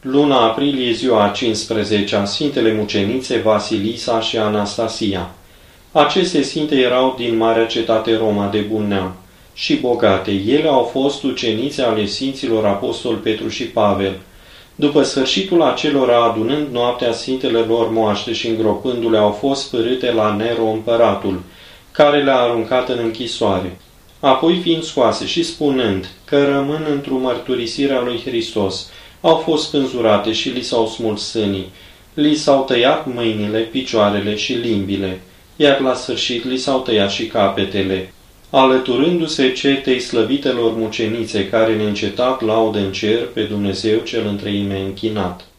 Luna aprilie, ziua a 15-a, Sfintele Mucenițe Vasilisa și Anastasia. Aceste sfinte erau din marea cetate Roma de bun neam și bogate. Ele au fost ucenițe ale Sfinților Apostol Petru și Pavel. După sfârșitul acelora, adunând noaptea sfintele lor moaște și îngropându-le, au fost pârâte la Nero împăratul, care le-a aruncat în închisoare. Apoi, fiind scoase și spunând că rămân într-o mărturisire a lui Hristos, au fost spânzurate și li s-au smuls sânii, li s-au tăiat mâinile, picioarele și limbile, iar la sfârșit li s-au tăiat și capetele, alăturându-se cetei slăvitelor mucenițe care neîncetat laudă în cer pe Dumnezeu cel întreime închinat.